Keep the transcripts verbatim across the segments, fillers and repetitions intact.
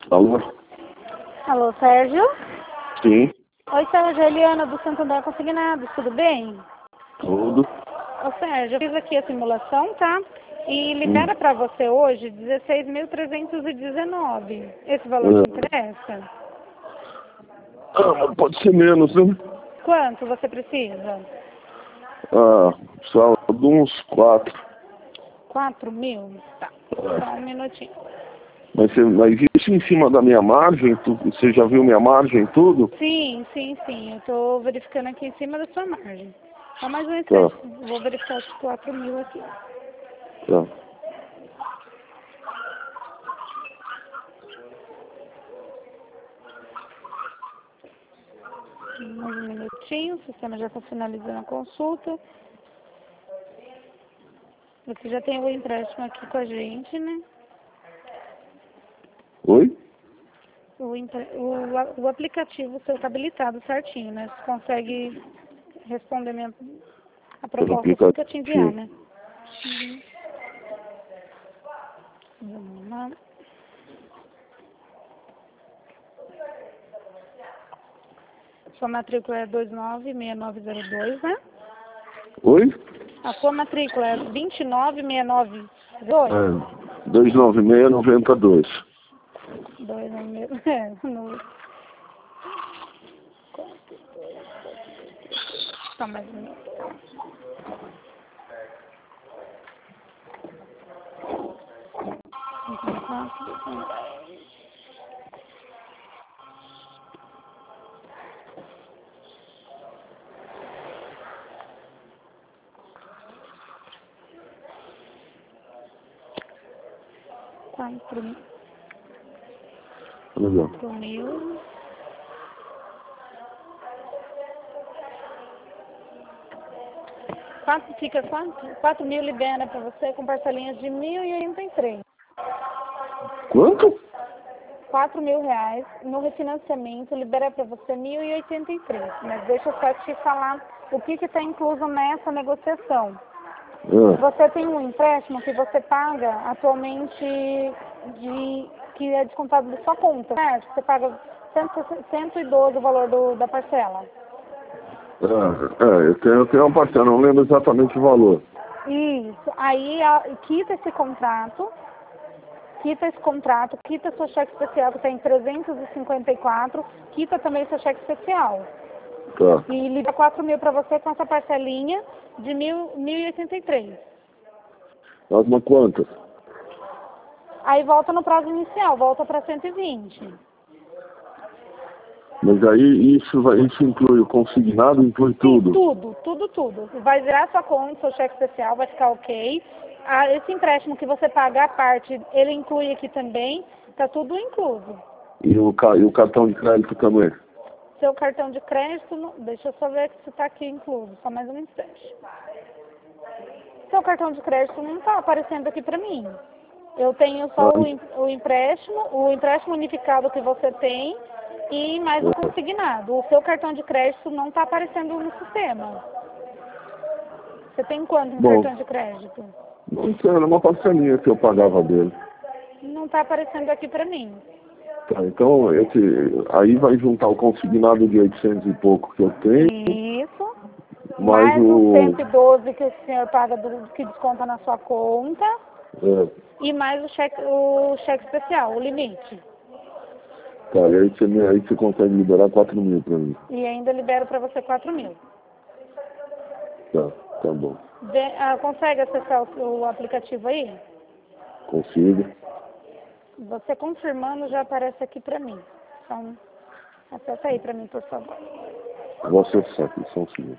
Alô? Alô, Sérgio? Sim, Oi, Sérgio, Eliana do Santander Consignados, tudo bem? tudo. Ô, Sérgio, eu fiz aqui a simulação, tá? E libera Hum. pra você hoje dezesseis mil trezentos e dezenove. Esse valor te É. interessa? Ah, mas pode ser menos, né? Quanto você precisa? Ah, só de uns quatro. Quatro mil? Tá, É. só um minutinho. Mas, você, mas isso em cima da minha margem? Tu, você já viu minha margem e tudo? Sim, sim, sim, eu tô verificando aqui em cima da sua margem. Só mais um Tá, instante, vou verificar os quatro mil aqui. tá. Mais um minutinho, o sistema já está finalizando a consulta. Você já tem o empréstimo aqui com a gente, né? Oi? O, empre- o, a- o aplicativo seu está habilitado certinho, né? Você consegue responder minha, a Pelo proposta assim que eu te enviar, aplicativo. né? Uhum. Vamos lá. Sua matrícula é dois nove seis nove zero dois, né? Oi? A sua matrícula é dois nove seis nove zero dois? É, dois nove seis nove dois. Dois no meu. É, no. Só mais um minuto. Quatro, Legal. quatro mil. Quatro, fica quatro? Quatro mil libera para você com parcelinhas de mil e oitenta e três. Quanto? Quatro mil reais no refinanciamento libera para você mil e oitenta e três. Mas deixa eu só te falar o que está incluso nessa negociação. É. Você tem um empréstimo que você paga atualmente de que é descontado da sua conta, certo? Você paga cento e doze o valor do, da parcela. É, é, eu tenho, eu tenho uma parcela, não lembro exatamente o valor. Isso. Aí a, quita esse contrato, quita esse contrato, quita seu cheque especial que tem trezentos e cinquenta e quatro, quita também seu cheque especial. Tá. E libera quatro mil para você com essa parcelinha de mil, mil e oitenta e três. Mas uma quantas? Aí volta no prazo inicial, volta para cento e vinte. Mas aí isso, vai, isso inclui o consignado, inclui Sim, tudo. tudo, tudo, tudo. Vai virar sua conta, seu cheque especial vai ficar ok. Ah, esse empréstimo que você paga à parte, ele inclui aqui também, tá tudo incluso. E o, ca- e o cartão de crédito também. Seu cartão de crédito, não- deixa eu só ver se está aqui incluso, só mais um instante. Seu cartão de crédito não está aparecendo aqui para mim. Eu tenho só o, Ah, em- o empréstimo, o empréstimo unificado que você tem e mais o consignado. O seu cartão de crédito não está aparecendo no sistema. Você tem quanto no bom, cartão de crédito? não sei, era uma parcelinha que eu pagava dele. Não está aparecendo aqui para mim. Tá, então esse, aí vai juntar o consignado de oitocentos e pouco que eu tenho, Isso. mais Mais os o... cento e doze que o senhor paga, do, que desconta na sua conta. É, E mais o cheque, o cheque especial, o limite. tá, e aí você, me- aí você consegue liberar quatro mil pra mim. E ainda libero para você quatro mil. Tá, tá bom. Vê- ah, consegue acessar o, o aplicativo aí? Consigo. Você confirmando já aparece aqui para mim. Então, acessa aí para mim, por favor. Vou acessar aqui, só um segundo.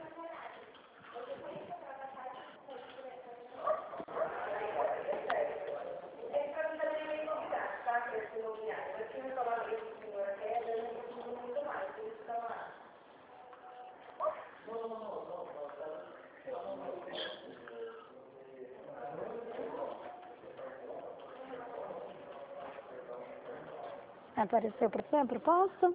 Apareceu para você a proposta?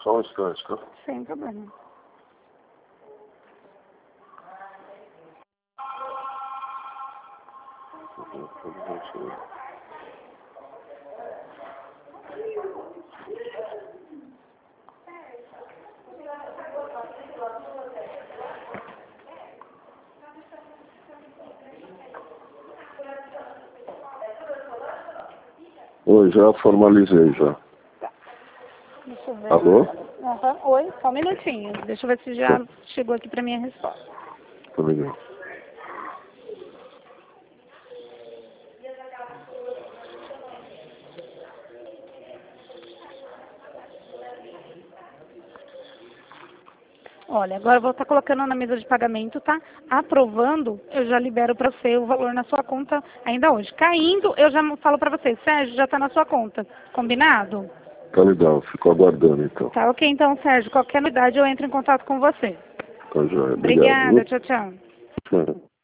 Só um instante, tá? Sem problema. Oi, já formalizei já. Deixa eu ver. Alô? Uhum. Oi, só um minutinho. Deixa eu ver se já chegou aqui para minha resposta. Tá legal. Olha, agora eu vou estar colocando na mesa de pagamento, tá? Aprovando, eu já libero para você o valor na sua conta ainda hoje. Caindo, eu já falo para você, Sérgio, já está na sua conta. Combinado? Tá legal, fico aguardando então. Tá ok, então, Sérgio. Qualquer novidade eu entro em contato com você. Tá joia. Obrigado. Obrigada, tchau, tchau. Tchau.